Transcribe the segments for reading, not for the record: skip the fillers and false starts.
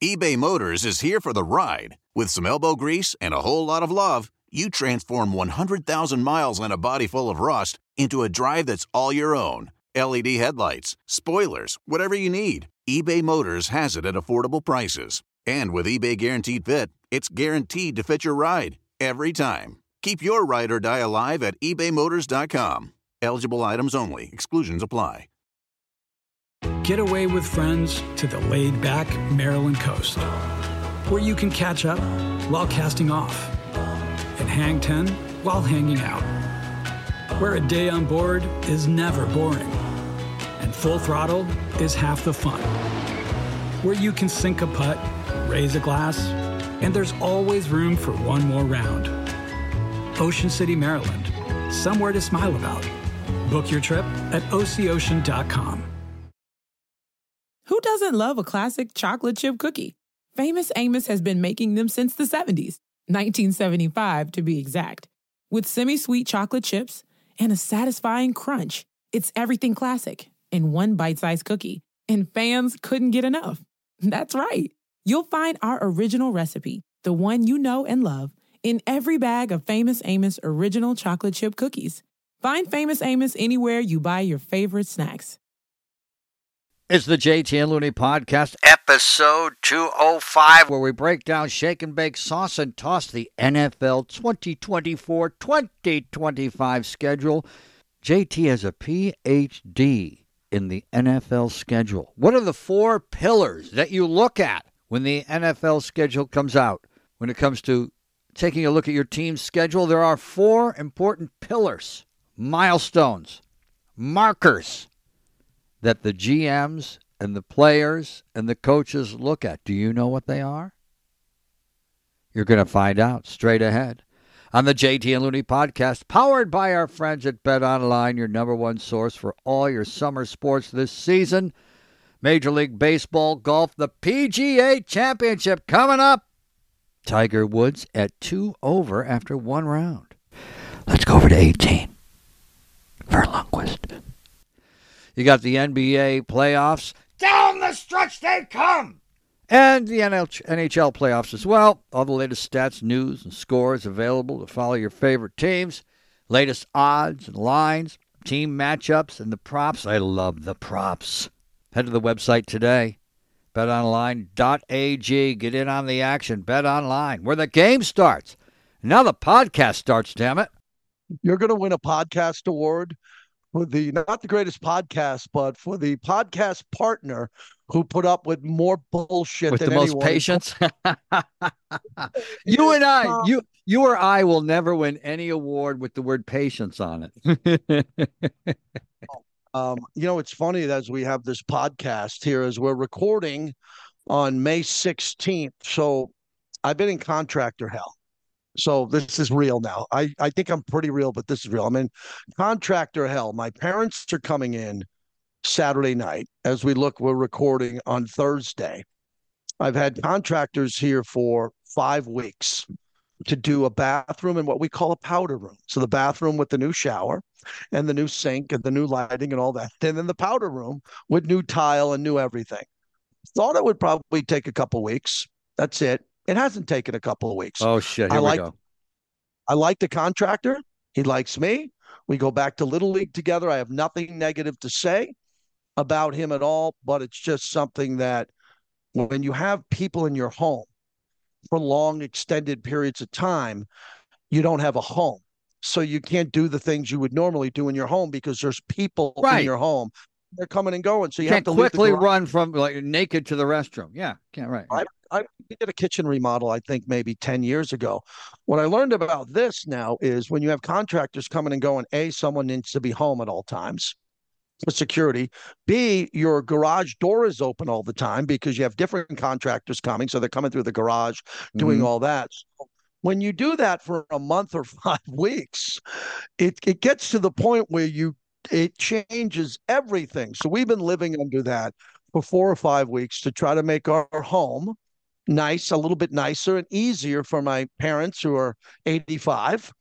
eBay Motors is here for the ride. With some elbow grease and a whole lot of love, you transform 100,000 miles and a body full of rust into a drive that's all your own. LED headlights, spoilers, whatever you need, eBay Motors has it at affordable prices. And with eBay Guaranteed Fit, it's guaranteed to fit your ride every time. Keep your ride or die alive at ebaymotors.com. Eligible items only. Exclusions apply. Get away with friends to the laid-back Maryland coast, where you can catch up while casting off and hang 10 while hanging out, where a day on board is never boring and full throttle is half the fun, where you can sink a putt, raise a glass, and there's always room for one more round. Ocean City, Maryland, somewhere to smile about. Book your trip at OCOcean.com. Who doesn't love a classic chocolate chip cookie? Famous Amos has been making them since the 70s, 1975 to be exact. With semi-sweet chocolate chips and a satisfying crunch, it's everything classic in one bite-sized cookie. And fans couldn't get enough. That's right. You'll find our original recipe, the one you know and love, in every bag of Famous Amos original chocolate chip cookies. Find Famous Amos anywhere you buy your favorite snacks. It's the JT and Looney Podcast, episode 205, where we break down shake and bake, sauce and toss the NFL 2024-2025 schedule. JT has a PhD in the NFL schedule. What are the four pillars that you look at when the NFL schedule comes out? When it comes to taking a look at your team's schedule, there are four important pillars, milestones, markers that the GMs and the players and the coaches look at. Do you know what they are? You're going to find out straight ahead on the JT and Looney Podcast, powered by our friends at BetOnline, your number one source for all your summer sports this season. Major League Baseball, golf, the PGA Championship coming up. Tiger Woods at 2 over after one round. Let's go over to 18 for Lundqvist. You got the NBA playoffs. Down the stretch they come. And the NHL playoffs as well. All the latest stats, news, and scores available to follow your favorite teams. Latest odds and lines, team matchups, and the props. I love the props. Head to the website today. BetOnline.ag. Get in on the action. BetOnline, where the game starts. Now the podcast starts, damn it. You're going to win a podcast award for the, not the greatest podcast, but for the podcast partner who put up with more bullshit with than the most anyone. Patience. You and I, you or I will never win any award with the word patience on it. It's funny that as we have this podcast here, as we're recording on May 16th. So I've been in contractor hell. So this is real now. I think I'm pretty real, but this is real. I'm in contractor hell. My parents are coming in Saturday night. As we're recording on Thursday. I've had contractors here for 5 weeks to do a bathroom and what we call a powder room. So the bathroom with the new shower and the new sink and the new lighting and all that. And then the powder room with new tile and new everything. Thought it would probably take a couple weeks. That's it. It hasn't taken a couple of weeks. Oh, shit. Here we go. I like the contractor. He likes me. We go back to Little League together. I have nothing negative to say about him at all, but it's just something that when you have people in your home for long, extended periods of time, you don't have a home. So you can't do the things you would normally do in your home because there's people in your home. They're coming and going. So you have to quickly run from like naked to the restroom. Yeah, can't. Right. I did a kitchen remodel, I think maybe 10 years ago. What I learned about this now is when you have contractors coming and going, A, someone needs to be home at all times for security. B, your garage door is open all the time because you have different contractors coming. So they're coming through the garage, doing all that. So when you do that for a month or 5 weeks, it gets to the point where it changes everything. So we've been living under that for 4 or 5 weeks to try to make our home nice, a little bit nicer and easier for my parents who are 85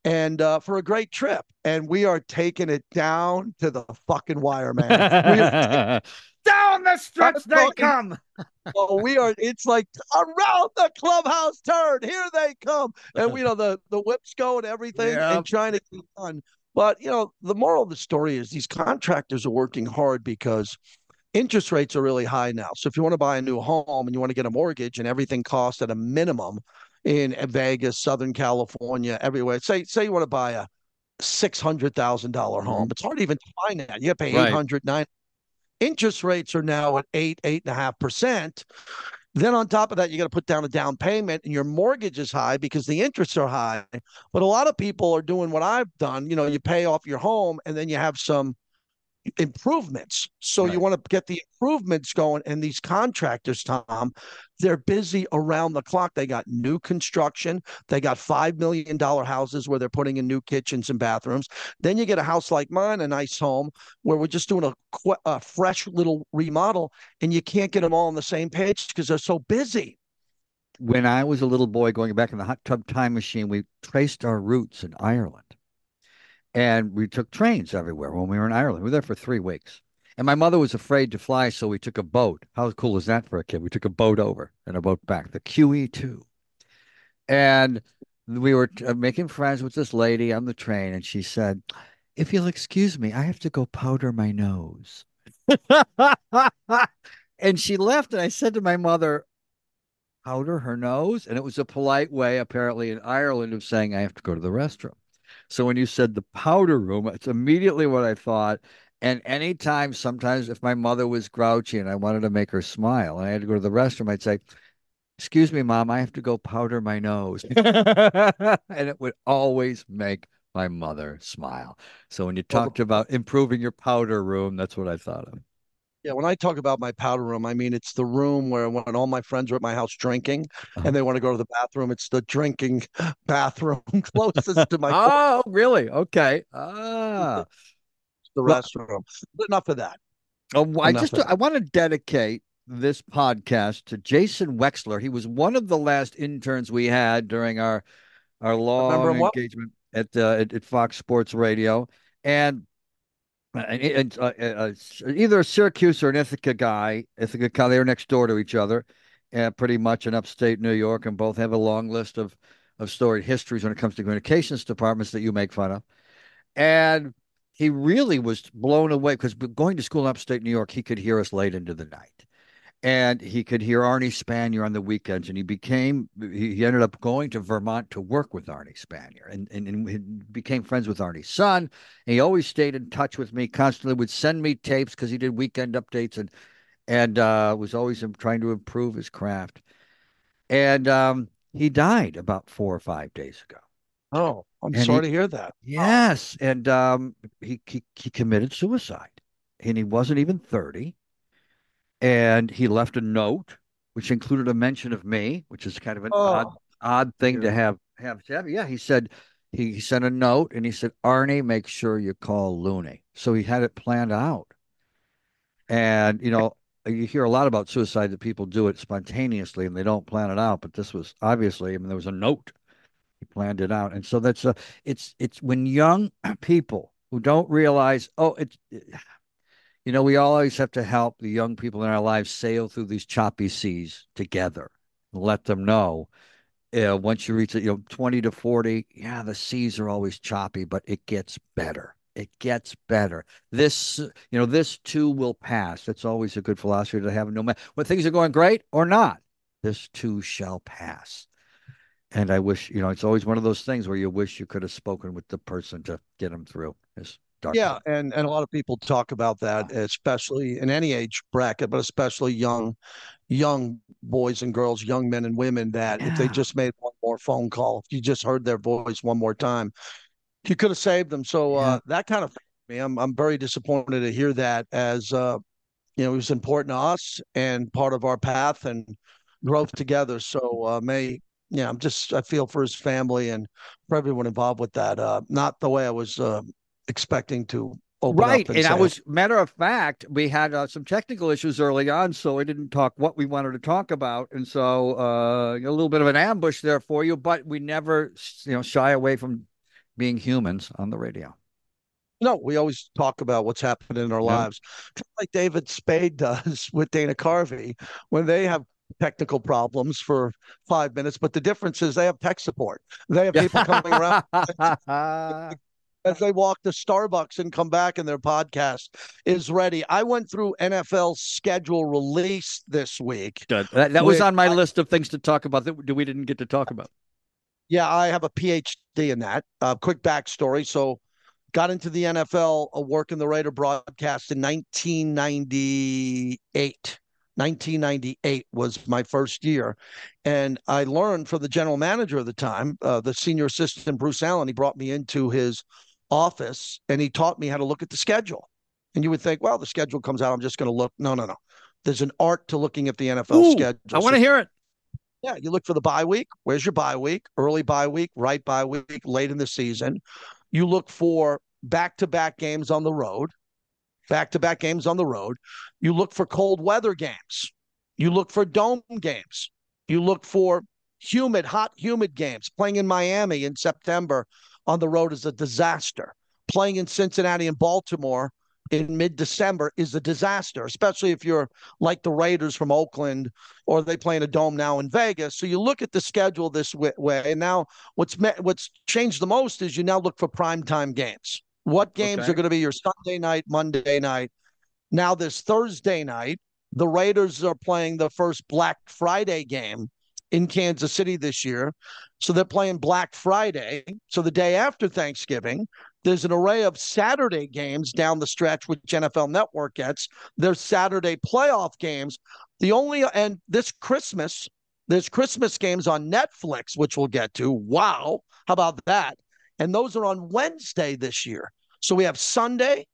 and for a great trip. And we are taking it down to the fucking wire, man. We are Down the stretch they talking, come. we are, it's like around the clubhouse turn. Here they come. And we know the whips go and everything Yeah. and trying to get done. But the moral of the story is these contractors are working hard because interest rates are really high now. So if you want to buy a new home and you want to get a mortgage and everything costs at a minimum in Vegas, Southern California, everywhere. Say you want to buy a $600,000 home. It's hard to even find that. You got to pay Right. 800, 900. Interest rates are now at 8.5%. Then on top of that, you got to put down a down payment, and your mortgage is high because the interests are high. But a lot of people are doing what I've done. You pay off your home, and then you have some improvements. So Right. you want to get the improvements going. And these contractors, Tom, they're busy around the clock. They got new construction. They got $5 million houses where they're putting in new kitchens and bathrooms. Then you get a house like mine, a nice home where we're just doing a fresh little remodel, and you can't get them all on the same page because they're so busy. When I was a little boy going back in the hot tub time machine, we traced our roots in Ireland. And we took trains everywhere when we were in Ireland. We were there for 3 weeks. And my mother was afraid to fly, so we took a boat. How cool is that for a kid? We took a boat over and a boat back, the QE2. And we were making friends with this lady on the train, and she said, "If you'll excuse me, I have to go powder my nose." And she left, and I said to my mother, "Powder her nose?" And it was a polite way, apparently, in Ireland of saying, "I have to go to the restroom." So when you said the powder room, it's immediately what I thought. And anytime, sometimes if my mother was grouchy and I wanted to make her smile and I had to go to the restroom, I'd say, "Excuse me, Mom, I have to go powder my nose." And it would always make my mother smile. So when you talked about improving your powder room, that's what I thought of. Yeah, when I talk about my powder room, I mean it's the room where when all my friends are at my house drinking Uh-huh. and they want to go to the bathroom, it's the drinking bathroom closest to my door, Oh, really? Okay. Ah. the Well, restroom. But enough of that. I Enough of that. I want to dedicate this podcast to Jason Wexler. He was one of the last interns we had during our Remember long him well? engagement at Fox Sports Radio, and either a Syracuse or an Ithaca guy. Ithaca, they were next door to each other, pretty much in upstate New York, and both have a long list of storied histories when it comes to communications departments that you make fun of. And he really was blown away because going to school in upstate New York, he could hear us late into the night. And he could hear Arnie Spanier on the weekends. And he ended up going to Vermont to work with Arnie Spanier and he became friends with Arnie's son. And he always stayed in touch with me constantly, would send me tapes because he did weekend updates and was always trying to improve his craft. And he died about 4 or 5 days ago. Oh, I'm And sorry to hear that. yes, and he committed suicide, and he wasn't even 30, and he left a note which included a mention of me, which is kind of an Oh, odd thing to dear. have. Yeah, he said he sent a note and he said, "Arnie, make sure you call Looney." So he had it planned out, and you hear a lot about suicide that people do it spontaneously and they don't plan it out, but this was obviously, I mean, there was a note. He planned it out. And so it's when young people who don't realize, we always have to help the young people in our lives sail through these choppy seas together and let them know, once you reach 20 to 40, yeah, the seas are always choppy, but it gets better. It gets better. This too will pass. That's always a good philosophy to have, no matter when things are going great or not. This too shall pass. And I wish, it's always one of those things where you wish you could have spoken with the person to get them through this dark Yeah, time. and a lot of people talk about that, especially in any age bracket, but especially young boys and girls, young men and women, that if they Yeah. just made one more phone call, if you just heard their voice one more time, you could have saved them. So Yeah. that kind of me, I'm very disappointed to hear that, as it was important to us and part of our path and growth together. So I feel for his family and for everyone involved with that. Not the way I was expecting to open Right. up and And I say. was, matter of fact, we had some technical issues early on, so we didn't talk what we wanted to talk about. And so a little bit of an ambush there for you, but we never, shy away from being humans on the radio. No, we always talk about what's happening in our lives, kind of like David Spade does with Dana Carvey when they have technical problems for 5 minutes. But the difference is they have tech support. They have people coming around as they walk to Starbucks and come back, and their podcast is ready. I went through NFL schedule release this week. Good. That was on my list of things to talk about that we didn't get to talk about. Yeah, I have a PhD in that. Quick backstory. So got into the NFL working the Raider broadcast in 1998. 1998 was my first year. And I learned from the general manager of the time, the senior assistant, Bruce Allen. He brought me into his office and he taught me how to look at the schedule. And you would think, well, the schedule comes out, I'm just going to look. No. There's an art to looking at the NFL schedule. I want to hear it. Yeah, you look for the bye week. Where's your bye week? Early bye week, right bye week, late in the season. You look for back-to-back games on the road. Back-to-back games on the road. You look for cold weather games. You look for dome games. You look for hot, humid games. Playing in Miami in September on the road is a disaster. Playing in Cincinnati and Baltimore in mid-December is a disaster, especially if you're like the Raiders from Oakland or they play in a dome now in Vegas. So you look at the schedule this way. And now what's changed the most is you now look for primetime games. What games are going to be your Sunday night, Monday night? Now this Thursday night, the Raiders are playing the first Black Friday game in Kansas City this year. So they're playing Black Friday. So the day after Thanksgiving, there's an array of Saturday games down the stretch, which NFL Network gets. There's Saturday playoff games. And this Christmas, there's Christmas games on Netflix, which we'll get to. Wow. How about that? And those are on Wednesday this year. So we have Saturday,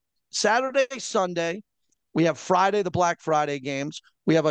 Sunday. We have Friday, the Black Friday games. We have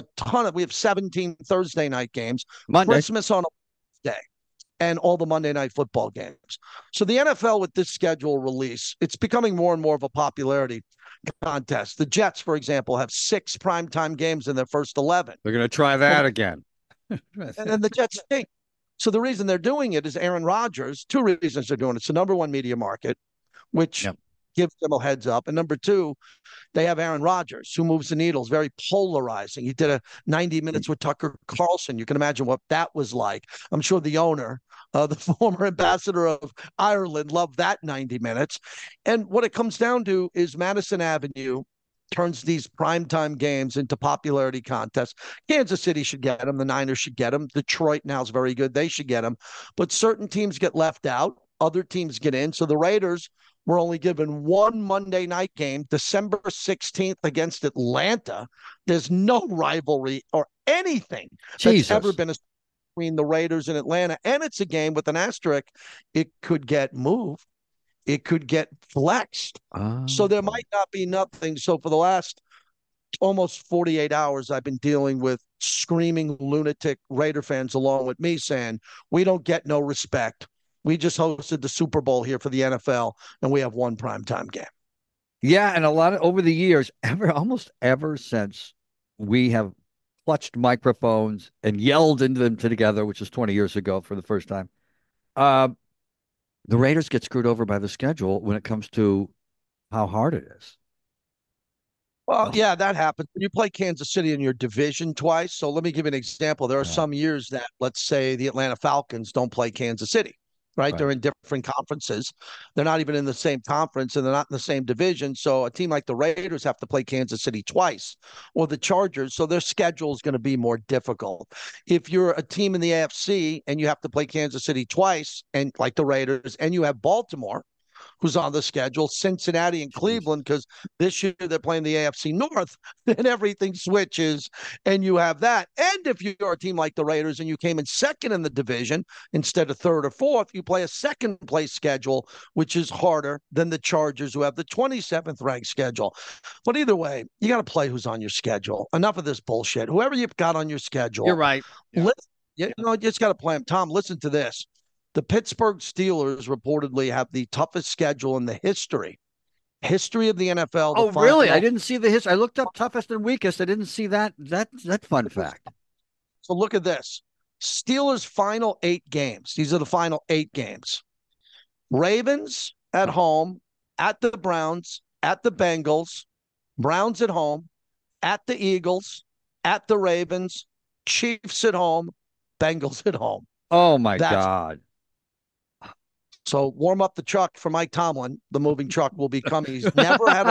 17 Thursday night games. Monday. Christmas on a Wednesday. And all the Monday Night Football games. So the NFL with this schedule release, it's becoming more and more of a popularity contest. The Jets, for example, have 6 primetime games in their first 11. They're going to try that again. And then the Jets stink. So the reason they're doing it is Aaron Rodgers. 2 reasons they're doing it. It's the number 1 media market, which gives them a heads up. And number 2, they have Aaron Rodgers, who moves the needles, very polarizing. He did a 90 minutes with Tucker Carlson. You can imagine what that was like. I'm sure the owner, the former ambassador of Ireland, loved that 90 minutes. And what it comes down to is Madison Avenue turns these primetime games into popularity contests. Kansas City should get them. The Niners should get them. Detroit now is very good. They should get them. But certain teams get left out. Other teams get in. So the Raiders were only given 1 Monday night game, December 16th against Atlanta. There's no rivalry or anything that's ever been between the Raiders and Atlanta. And it's a game with an asterisk. It could get moved. It could get flexed. So there might not be nothing. So for the last almost 48 hours, I've been dealing with screaming lunatic Raider fans along with me saying, we don't get no respect. We just hosted the Super Bowl here for the NFL, and we have 1 primetime game. Yeah, and a lot of over the years, almost ever since we have clutched microphones and yelled into them together, which was 20 years ago for the first time, the Raiders get screwed over by the schedule when it comes to how hard it is. Well, yeah, that happens. You play Kansas City in your division twice. So let me give you an example. There are some years that, let's say, the Atlanta Falcons don't play Kansas City. Right? They're in different conferences. They're not even in the same conference, and they're not in the same division. So a team like the Raiders have to play Kansas City twice, or the Chargers. So their schedule is going to be more difficult. If you're a team in the AFC and you have to play Kansas City twice, and like the Raiders, and you have Baltimore, who's on the schedule, Cincinnati and Cleveland, because this year they're playing the AFC North, then everything switches and you have that. And if you're a team like the Raiders and you came in second in the division instead of third or fourth, you play a second place schedule, which is harder than the Chargers, who have the 27th ranked schedule. But either way, you got to play who's on your schedule. Enough of this bullshit. Whoever you've got on your schedule. You're right. You just got to play them. Tom, listen to this. The Pittsburgh Steelers reportedly have the toughest schedule in the history of the NFL. Oh, really? I didn't see the history. I looked up toughest and weakest. I didn't see that fun fact. So look at this. Steelers' final 8 games. These are the final 8 games. Ravens at home, at the Browns, at the Bengals, Browns at home, at the Eagles, at the Ravens, Chiefs at home, Bengals at home. Oh my That's God. so warm up the truck for Mike Tomlin. The moving truck will be coming. He's never had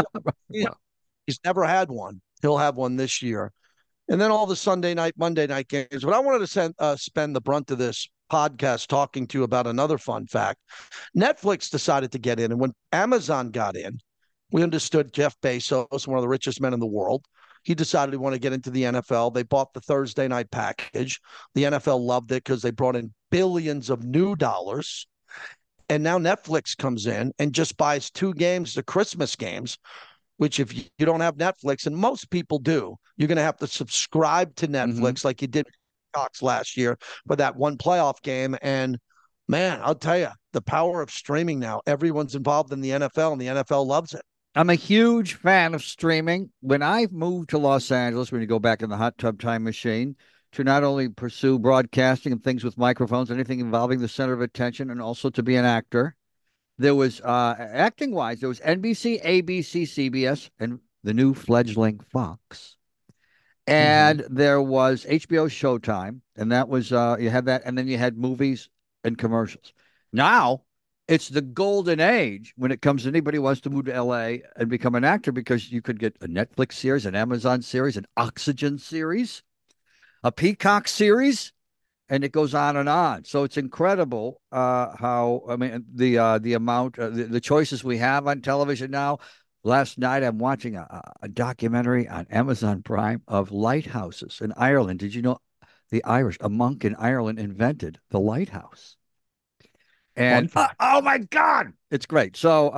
he's never had one. He'll have one this year. And then all the Sunday night, Monday night games. But I wanted to spend the brunt of this podcast talking to you about another fun fact. Netflix decided to get in. And when Amazon got in, we understood Jeff Bezos, one of the richest men in the world. He decided he wanted to get into the NFL. They bought the Thursday night package. The NFL loved it because they brought in billions of new dollars. And now Netflix comes in and just buys 2 games, the Christmas games, which if you don't have Netflix, and most people do, you're going to have to subscribe to Netflix like you did Cox last year for that one playoff game. And man, I'll tell you, the power of streaming now, everyone's involved in the NFL and the NFL loves it. I'm a huge fan of streaming. When I moved to Los Angeles, when you go back in the hot tub time machine, to not only pursue broadcasting and things with microphones, anything involving the center of attention, and also to be an actor, there was, acting wise, there was NBC, ABC, CBS, and the new fledgling Fox. And there was HBO Showtime, and that was, you had that, and then you had movies and commercials. Now, it's the golden age when it comes to anybody who wants to move to LA and become an actor, because you could get a Netflix series, an Amazon series, an Oxygen series, a Peacock series, and it goes on and on. So it's incredible how, I mean, the amount, the choices we have on television now. Last night, I'm watching a documentary on Amazon Prime of lighthouses in Ireland. Did you know the Irish, a monk in Ireland, invented the lighthouse? And oh my God, it's great. So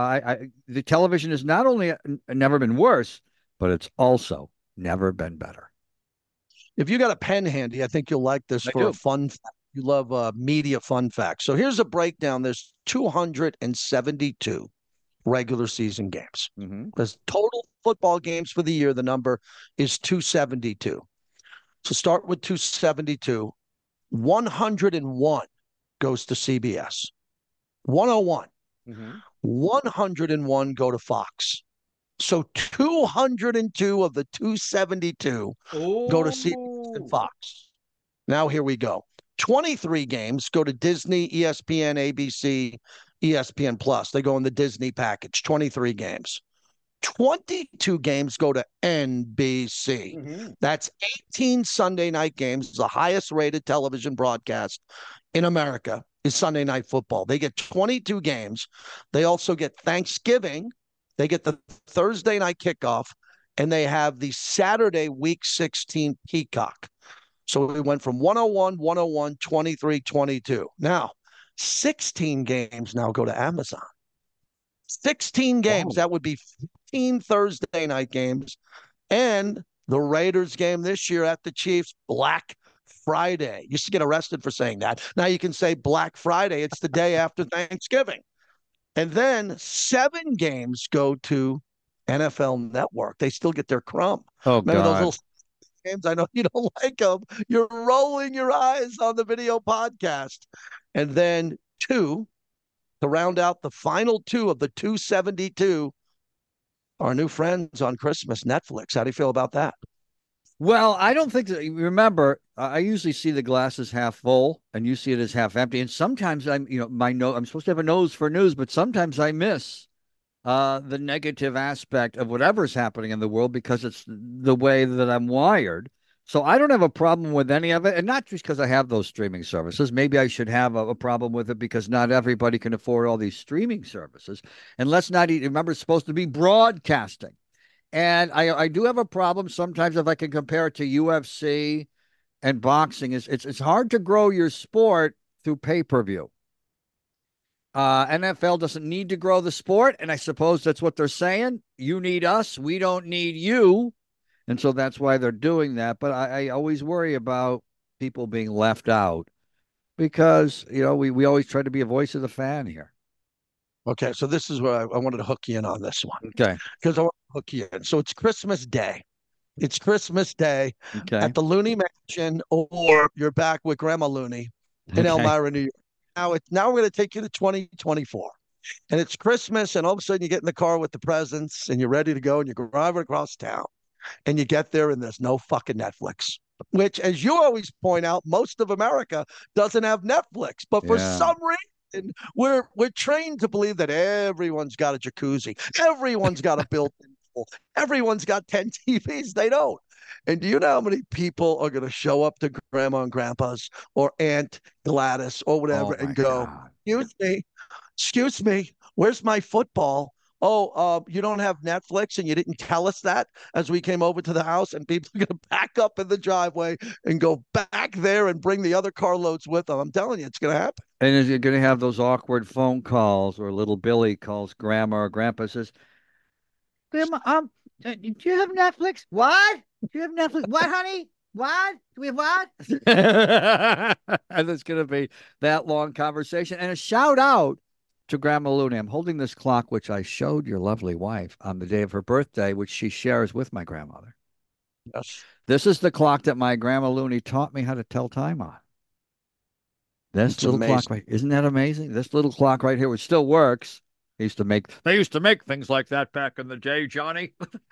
the television has not only never been worse, but it's also never been better. If you got a pen handy, I think you'll like this for a fun fact. You love media fun facts. So here's a breakdown. There's 272 regular season games. There's total football games for the year. The number is 272. So start with 272. 101 goes to CBS. 101. 101 go to Fox. So 202 of the 272 go to CBS and Fox. Now here we go. 23 games go to Disney, ESPN, ABC, ESPN Plus. They go in the Disney package. 23 games. 22 games go to NBC. That's 18 Sunday night games. The highest rated television broadcast in America is Sunday Night Football. They get 22 games. They also get Thanksgiving. They get the Thursday night kickoff, and they have the Saturday week 16 Peacock. So we went from 101, 23, 22. Now, 16 games now go to Amazon. 16 games. That would be 15 Thursday night games. And the Raiders game this year at the Chiefs, Black Friday. You used to get arrested for saying that. Now you can say Black Friday. It's the day after Thanksgiving. And then 7 games go to NFL Network. They still get their crumb. Oh, Remember God. those little games? I know you don't like them. You're rolling your eyes on the video podcast. And then 2 to round out the final 2 of the 272, our new friends on Christmas, Netflix. How do you feel about that? Well, I don't think that, remember, I usually see the glasses half full and you see it as half empty. And sometimes I'm supposed to have a nose for news, but sometimes I miss the negative aspect of whatever's happening in the world because it's the way that I'm wired. So I don't have a problem with any of it. And not just because I have those streaming services. Maybe I should have a problem with it because not everybody can afford all these streaming services. And let's not remember, it's supposed to be broadcasting. And I do have a problem sometimes if I can compare it to UFC and boxing. It's hard to grow your sport through pay-per-view. NFL doesn't need to grow the sport, and I suppose that's what they're saying. You need us. We don't need you. And so that's why they're doing that. But I always worry about people being left out because, we always try to be a voice of the fan here. Okay, so this is where I wanted to hook you in on this one. Okay. Because I want to hook you in. So it's Christmas Day. It's Christmas Day Okay. at the Looney Mansion, or you're back with Grandma Looney in Elmira, New York. now we're going to take you to 2024. And it's Christmas, and all of a sudden you get in the car with the presents and you're ready to go and you're driving across town and you get there and there's no fucking Netflix, which, as you always point out, most of America doesn't have Netflix. But for some reason, we're trained to believe that everyone's got a jacuzzi, everyone's got a built-in pool, everyone's got 10 TVs. They don't. And do you know how many people are going to show up to grandma and grandpa's or Aunt Gladys or whatever and go, excuse me, where's my football? Oh, you don't have Netflix and you didn't tell us that as we came over to the house, and people are going to back up in the driveway and go back there and bring the other carloads with them. I'm telling you, it's going to happen. And you're going to have those awkward phone calls where little Billy calls grandma or grandpa, says, Grandma, do you have Netflix? What? Do you have Netflix? What, honey? What? Do we have what? And it's going to be that long conversation. And a shout out to Grandma Looney. I'm holding this clock, which I showed your lovely wife on the day of her birthday, which she shares with my grandmother. Yes. This is the clock that my Grandma Looney taught me how to tell time on. This little clock right, isn't that amazing? This little clock right here, which still works. They used to make things like that back in the day, Johnny.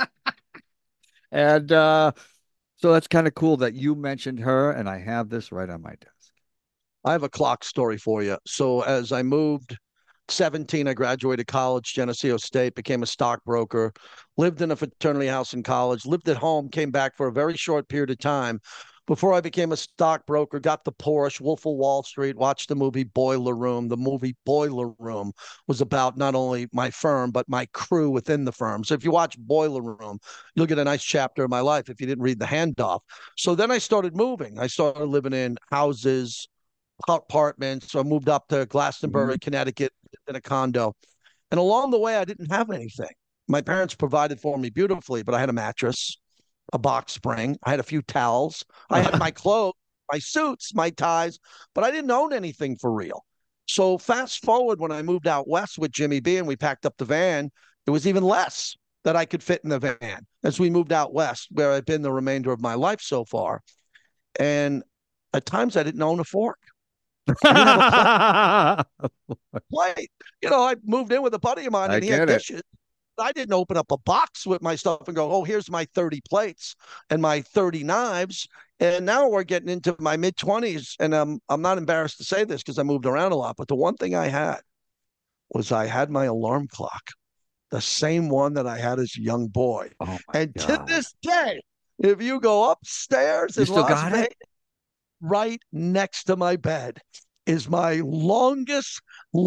And so that's kind of cool that you mentioned her, and I have this right on my desk. I have a clock story for you. So as I moved 17, I graduated college, Geneseo State, became a stockbroker, lived in a fraternity house in college, lived at home, came back for a very short period of time before I became a stockbroker, got the Porsche, Wolf of Wall Street, watched the movie Boiler Room. The movie Boiler Room was about not only my firm, but my crew within the firm. So if you watch Boiler Room, you'll get a nice chapter of my life if you didn't read the handoff. So then I started moving. I started living in houses, apartments. So I moved up to Glastonbury, Connecticut, in a condo. And along the way, I didn't have anything. My parents provided for me beautifully, but I had a mattress, a box spring. I had a few towels. I had my clothes, my suits, my ties, but I didn't own anything for real. So fast forward when I moved out west with Jimmy B and we packed up the van, it was even less that I could fit in the van as we moved out west, where I've been the remainder of my life so far. And at times I didn't own a fork. I didn't have a plate. You know, I moved in with a buddy of mine and he had dishes. I didn't open up a box with my stuff and go, oh, here's my 30 plates and my 30 knives. And now we're getting into my mid-20s. And I'm not embarrassed to say this because I moved around a lot. But the one thing I had was I had my alarm clock, the same one that I had as a young boy. Oh and God. To this day, if you go upstairs in Las Vegas, right next to my bed is my longest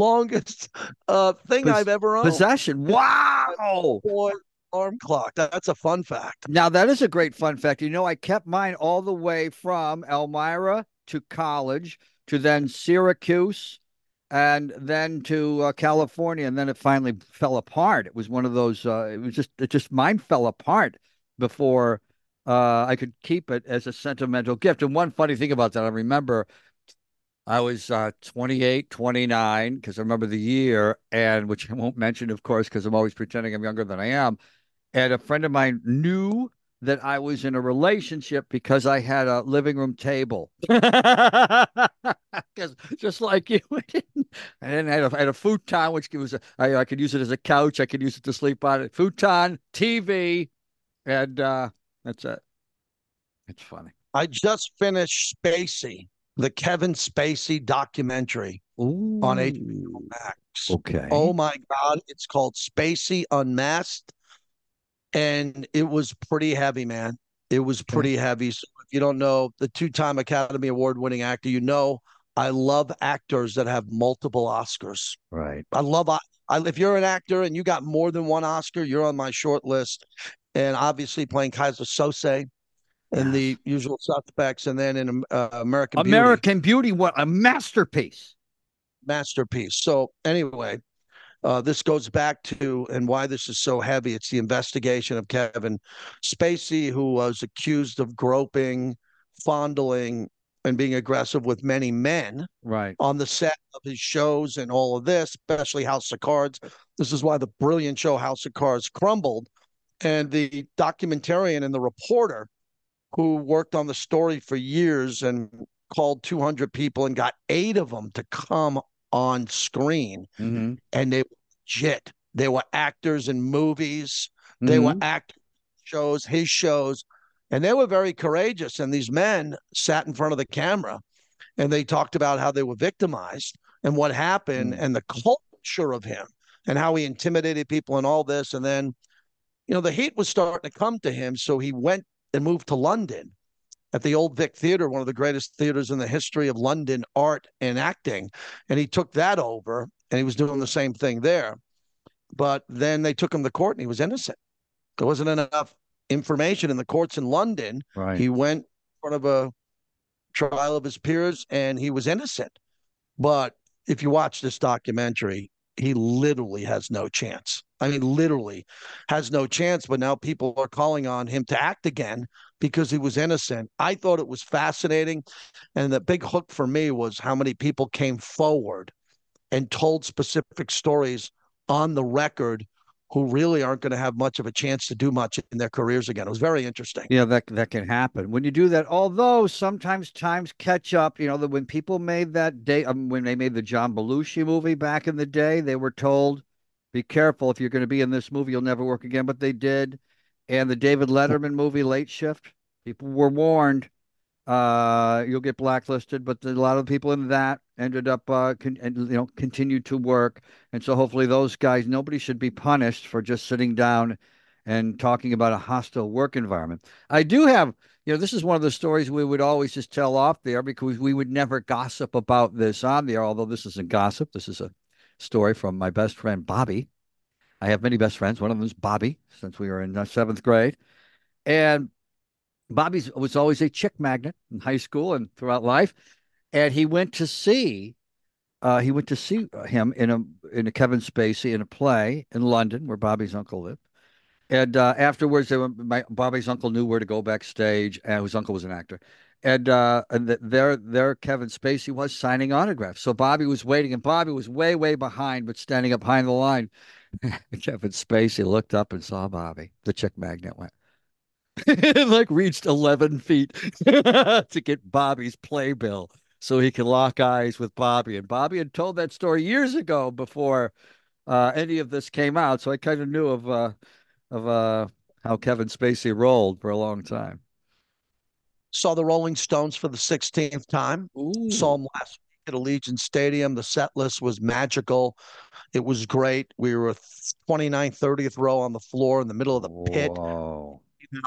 thing I've ever owned. Possession. Wow. Boy, alarm clock. That's a fun fact. Now, that is a great fun fact. You know, I kept mine all the way from Elmira to college to then Syracuse and then to California. And then it finally fell apart. It was one of those, mine fell apart before I could keep it as a sentimental gift. And one funny thing about that, I remember I was 28, 29, because I remember the year, and which I won't mention, of course, because I'm always pretending I'm younger than I am. And a friend of mine knew that I was in a relationship because I had a living room table. Because just like you, and I had a futon, which was I could use it as a couch. I could use it to sleep on it. Futon, TV, and that's it. It's funny. I just finished Spacey, the Kevin Spacey documentary on HBO Max. Okay. Oh my God. It's called Spacey Unmasked. And it was pretty heavy, man. It was pretty heavy. So if you don't know, the two-time Academy Award-winning actor, you know, I love actors that have multiple Oscars. Right. If you're an actor and you got more than one Oscar, you're on my short list. And obviously playing Kaiser Sose in The Usual Suspects, and then in American Beauty. American Beauty, what a masterpiece. Masterpiece. So anyway, this goes back to, and why this is so heavy, it's the investigation of Kevin Spacey, who was accused of groping, fondling, and being aggressive with many men on the set of his shows and all of this, especially House of Cards. This is why the brilliant show House of Cards crumbled. And the documentarian and the reporter who worked on the story for years and called 200 people and got 8 of them to come on screen. Mm-hmm. And they were legit. They were actors in movies. They were Mm-hmm. actors shows, his shows, and they were very courageous. And these men sat in front of the camera and they talked about how they were victimized and what happened and the culture of him and how he intimidated people and all this. And then, the heat was starting to come to him. So he went and moved to London at the Old Vic Theatre, one of the greatest theaters in the history of London art and acting. And he took that over and he was doing the same thing there. But then they took him to court and he was innocent. There wasn't enough information in the courts in London. Right. He went in front of a trial of his peers and he was innocent. But if you watch this documentary, he literally has no chance. I mean, literally has no chance. But now people are calling on him to act again because he was innocent. I thought it was fascinating. And the big hook for me was how many people came forward and told specific stories on the record who really aren't going to have much of a chance to do much in their careers again. It was very interesting. Yeah, that can happen when you do that. Although sometimes times catch up. That when people made that day, when they made the John Belushi movie back in the day, they were told, "Be careful if you're going to be in this movie, you'll never work again." But they did. And the David Letterman movie, Late Shift, people were warned, you'll get blacklisted. But a lot of people in that ended up, continued to work. And so hopefully those guys, nobody should be punished for just sitting down and talking about a hostile work environment. I do have, this is one of the stories we would always just tell off there because we would never gossip about this on there, although this isn't gossip. This is a story from my best friend, Bobby. I have many best friends. One of them is Bobby, since we were in 7th grade. And Bobby was always a chick magnet in high school and throughout life. And he went to see him in a Kevin Spacey in a play in London where Bobby's uncle lived. And afterwards, Bobby's uncle knew where to go backstage, and his uncle was an actor. And there Kevin Spacey was signing autographs. So Bobby was waiting, and Bobby was way, way behind, but standing up behind the line. Kevin Spacey looked up and saw Bobby. The chick magnet went. It reached 11 feet to get Bobby's playbill so he could lock eyes with Bobby. And Bobby had told that story years ago before any of this came out. So I kind of knew of how Kevin Spacey rolled for a long time. Saw the Rolling Stones for the 16th time. Ooh. Saw them last week at Allegiant Stadium. The set list was magical. It was great. We were 29th, 30th row on the floor in the middle of the pit. Whoa.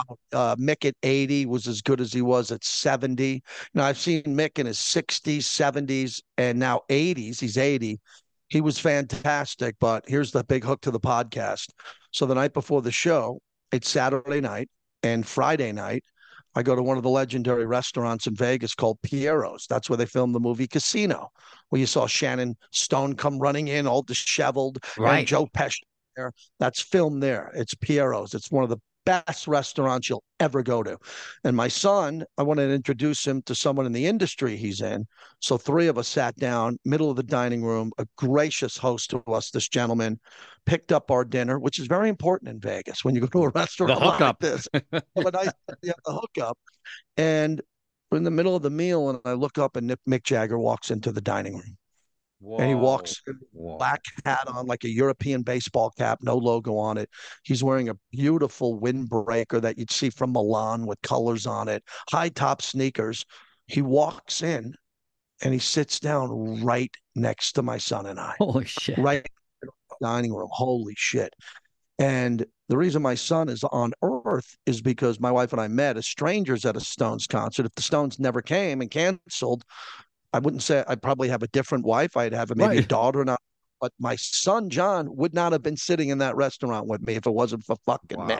Mick at 80 was as good as he was at 70. Now, I've seen Mick in his 60s, 70s, and now 80s. He's 80. He was fantastic, but here's the big hook to the podcast. So the night before the show, it's Saturday night, and Friday night, I go to one of the legendary restaurants in Vegas called Piero's. That's where they filmed the movie Casino, where you saw Shannon Stone come running in all disheveled, right, and Joe Pesci there. That's filmed there. It's Piero's. It's one of the best restaurants you'll ever go to. And my son, I wanted to introduce him to someone in the industry he's in. So 3 of us sat down, middle of the dining room, a gracious host to us, this gentleman, picked up our dinner, which is very important in Vegas when you go to a restaurant like this. The hookup. And we're in the middle of the meal, and I look up, and Mick Jagger walks into the dining room. Whoa. And he walks in, black hat on, like a European baseball cap, no logo on it. He's wearing a beautiful windbreaker that you'd see from Milan with colors on it, high top sneakers. He walks in and he sits down right next to my son and I. Holy shit. Right in the dining room. Holy shit. And the reason my son is on Earth is because my wife and I met as strangers at a Stones concert. If the Stones never came and canceled, I wouldn't say I'd probably have a different wife. I'd have maybe a daughter, not. But my son, John, would not have been sitting in that restaurant with me if it wasn't for fucking Mick.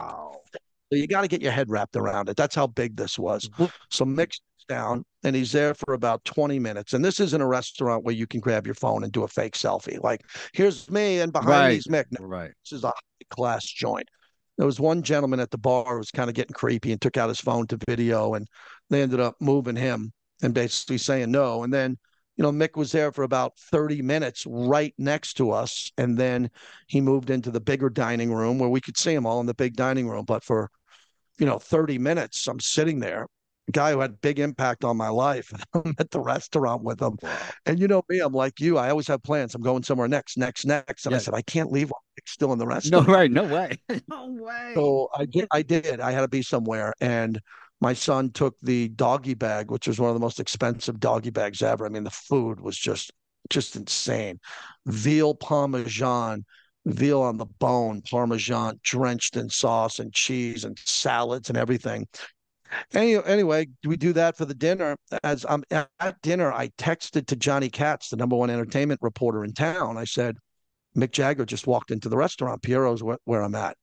So you got to get your head wrapped around it. That's how big this was. So Mick sits down, and he's there for about 20 minutes. And this isn't a restaurant where you can grab your phone and do a fake selfie. Like, here's me, and behind me's Mick. No, this is a high-class joint. There was one gentleman at the bar who was kind of getting creepy and took out his phone to video, and they ended up moving him and basically saying no. And then, Mick was there for about 30 minutes right next to us. And then he moved into the bigger dining room where we could see him all in the big dining room. But for, 30 minutes, I'm sitting there guy who had big impact on my life. I'm at the restaurant with him. Wow. And you know me, I'm like you. I always have plans. I'm going somewhere next. And I Yeah. said, I can't leave while Nick's still in the No, restaurant. right. No way. No way. So I did. I had to be somewhere. And my son took the doggy bag, which was one of the most expensive doggy bags ever. I mean, the food was just insane. Veal parmesan, veal on the bone, parmesan drenched in sauce and cheese and salads and everything. Anyway, we do that for the dinner. As I'm at dinner, I texted to Johnny Katz, the number one entertainment reporter in town. I said, Mick Jagger just walked into the restaurant. Piero's where I'm at.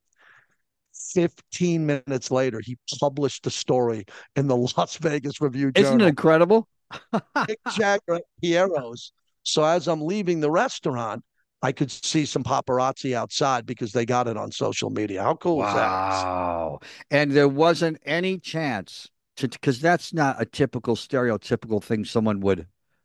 15 minutes later, he published the story in the Las Vegas Review Isn't it Journal. incredible? Mick Jagger at Piero's. So as I'm leaving the restaurant, I could see some paparazzi outside because they got it on social media. How cool is that? Wow. And there wasn't any chance to, because that's not a typical stereotypical thing someone would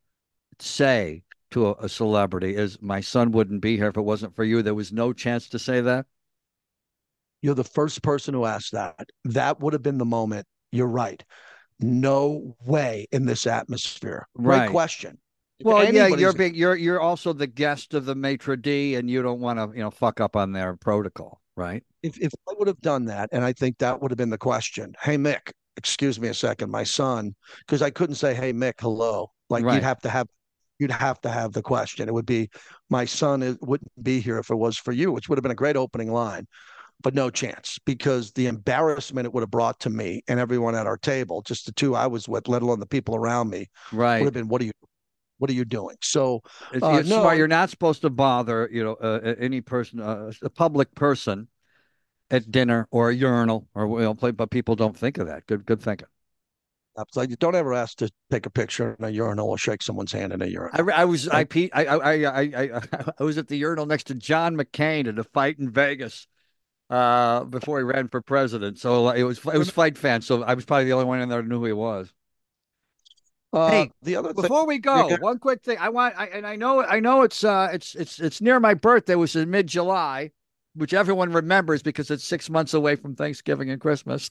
say to a celebrity is my son wouldn't be here if it wasn't for you. There was no chance to say that. You're the first person who asked that. That would have been the moment. You're right. No way in this atmosphere. Great Right. question. If Well, yeah, anybody's you're also the guest of the maitre d, and you don't want to, fuck up on their protocol, right? if I would have done that, and I think that would have been the question. Hey Mick, excuse me a second, my son, because I couldn't say, hey Mick, hello. Like Right. you'd have to have the question. It would be my son wouldn't be here if it was for you, which would have been a great opening line, but no chance because the embarrassment it would have brought to me and everyone at our table, just the two I was with, let alone the people around me, would Right. have been, what are you doing? So It's no, smart. You're not supposed to bother, any person, a public person at dinner or a urinal or play, but people don't think of that. Good thinking. it's like don't ever ask to take a picture in a urinal or shake someone's hand in a urinal. I was I was at the urinal next to John McCain at a fight in Vegas before he ran for president. So it was fight fans. So I was probably the only one in there who knew who he was. Hey, The other thing, before we go, one quick thing. I know it's near my birthday, which is mid-July, which everyone remembers because it's 6 months away from Thanksgiving and Christmas.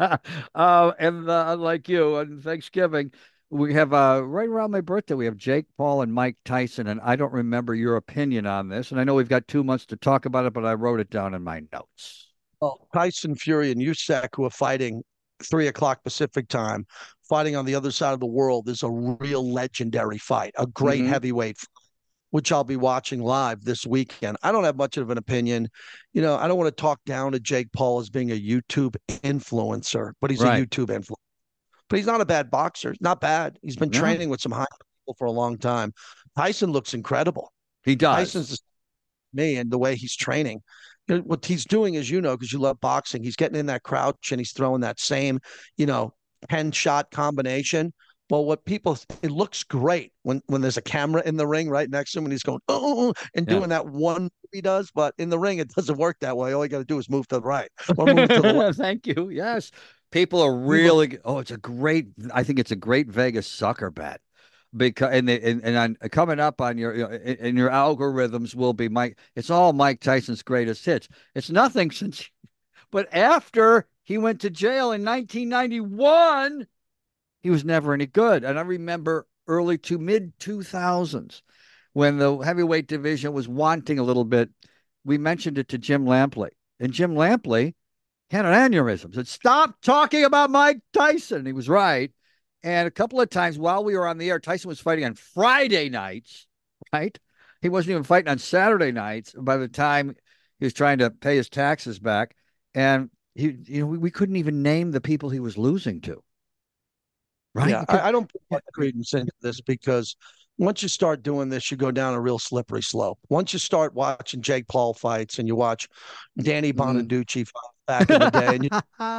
And unlike you, on Thanksgiving, we have right around my birthday, we have Jake Paul and Mike Tyson, and I don't remember your opinion on this. And I know we've got 2 months to talk about it, but I wrote it down in my notes. Tyson Fury and Usyk, who are fighting 3 o'clock Pacific time, fighting on the other side of the world, is a real legendary fight, a great Mhm. heavyweight fight, which I'll be watching live this weekend. I don't have much of an opinion. I don't want to talk down to Jake Paul as being a YouTube influencer, but he's Right. a YouTube influencer. But he's not a bad boxer. Not bad. He's been No, training with some high people for a long time. Tyson looks incredible. he does. Tyson's me and the way he's training. What he's doing is, because you love boxing, he's getting in that crouch and he's throwing that same, 10 shot combination. Well, it looks great when there's a camera in the ring right next to him and he's going, oh, and Yeah. doing that one he does. But in the ring, it doesn't work that way. All you got to do is move to the right or move to the left. Thank you. Yes. People are really, I think it's a great Vegas sucker bet because, coming up on in your algorithms will be it's all Mike Tyson's greatest hits. It's nothing but after he went to jail in 1991, he was never any good. And I remember early to mid 2000s when the heavyweight division was wanting a little bit. We mentioned it to Jim Lampley, and Jim Lampley had an aneurysm. Said, "Stop talking about Mike Tyson." He was right. And a couple of times while we were on the air, Tyson was fighting on Friday nights, right? He wasn't even fighting on Saturday nights by the time he was trying to pay his taxes back. And we couldn't even name the people he was losing to. Right? Yeah, I don't put much credence into this because once you start doing this, you go down a real slippery slope. Once you start watching Jake Paul fights and you watch Danny Bonaducci fight back in the day, and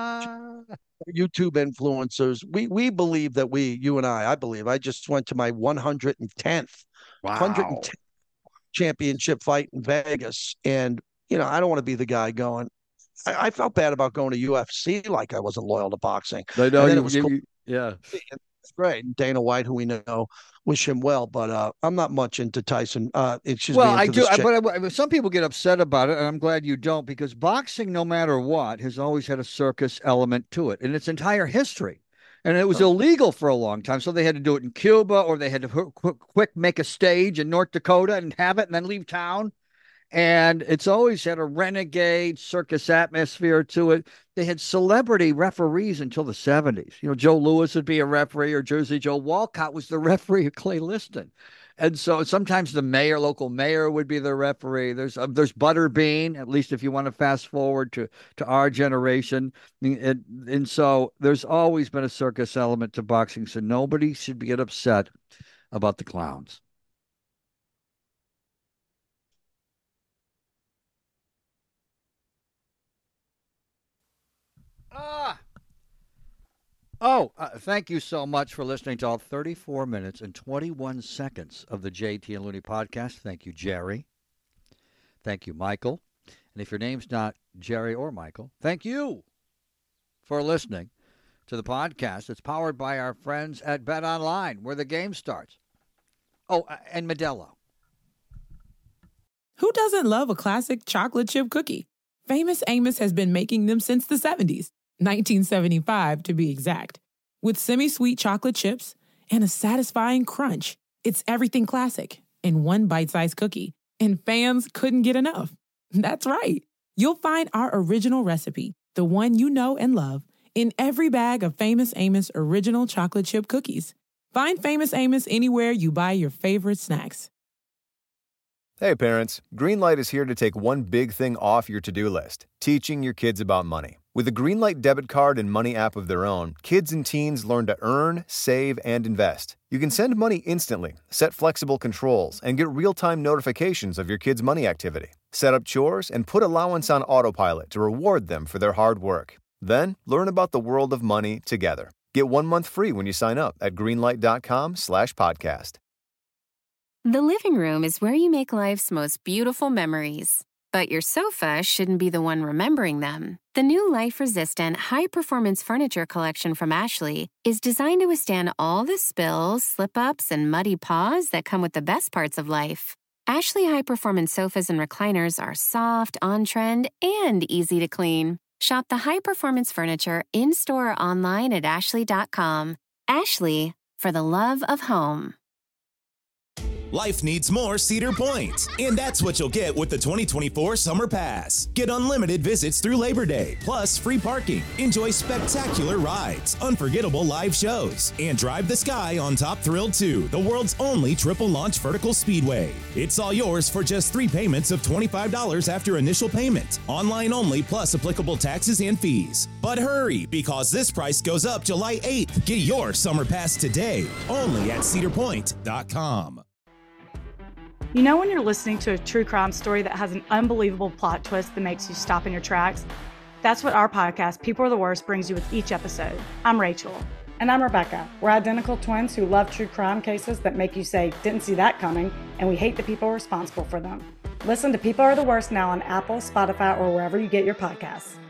YouTube influencers, we believe that you and I believe. I just went to my 110th Wow. championship fight in Vegas, and I don't want to be the guy going. I felt bad about going to UFC like I wasn't loyal to boxing. I know and then it was cool. yeah. It's great. And Dana White, who we know, wish him well, but I'm not much into Tyson. Excuse me. Well, I into do, this chick. but some people get upset about it, and I'm glad you don't, because boxing, no matter what, has always had a circus element to it in its entire history. And it was illegal for a long time. So they had to do it in Cuba, or they had to quick make a stage in North Dakota and have it and then leave town. And it's always had a renegade circus atmosphere to it. They had celebrity referees until the 70s. Joe Louis would be a referee, or Jersey Joe Walcott was the referee of Clay Liston. And so sometimes the local mayor would be the referee. There's Butterbean, at least if you want to fast forward to our generation. And so there's always been a circus element to boxing. So nobody should get upset about the clowns. Thank you so much for listening to all 34 minutes and 21 seconds of the JT and Looney podcast. Thank you, Jerry. Thank you, Michael. And if your name's not Jerry or Michael, thank you for listening to the podcast. It's powered by our friends at Bet Online, where the game starts. Oh, and Modelo. Who doesn't love a classic chocolate chip cookie? Famous Amos has been making them since the 70s, 1975 to be exact. With semi-sweet chocolate chips and a satisfying crunch, it's everything classic in one bite-sized cookie, and fans couldn't get enough. That's right. You'll find our original recipe, the one you know and love, in every bag of Famous Amos original chocolate chip cookies. Find Famous Amos anywhere you buy your favorite snacks. Hey parents, Greenlight is here to take one big thing off your to-do list, teaching your kids about money. With a Greenlight debit card and money app of their own, kids and teens learn to earn, save, and invest. You can send money instantly, set flexible controls, and get real-time notifications of your kids' money activity. Set up chores and put allowance on autopilot to reward them for their hard work. Then, learn about the world of money together. Get 1 month free when you sign up at greenlight.com/podcast. The living room is where you make life's most beautiful memories. But your sofa shouldn't be the one remembering them. The new life-resistant, high-performance furniture collection from Ashley is designed to withstand all the spills, slip-ups, and muddy paws that come with the best parts of life. Ashley high-performance sofas and recliners are soft, on-trend, and easy to clean. Shop the high-performance furniture in-store or online at ashley.com. Ashley, for the love of home. Life needs more Cedar Point, and that's what you'll get with the 2024 Summer Pass. Get unlimited visits through Labor Day, plus free parking. Enjoy spectacular rides, unforgettable live shows, and drive the sky on Top Thrill 2, the world's only triple-launch vertical speedway. It's all yours for just 3 payments of $25 after initial payment. Online only, plus applicable taxes and fees. But hurry, because this price goes up July 8th. Get your Summer Pass today, only at cedarpoint.com. You know when you're listening to a true crime story that has an unbelievable plot twist that makes you stop in your tracks? That's what our podcast, People Are the Worst, brings you with each episode. I'm Rachel. And I'm Rebecca. We're identical twins who love true crime cases that make you say, didn't see that coming, and we hate the people responsible for them. Listen to People Are the Worst now on Apple, Spotify, or wherever you get your podcasts.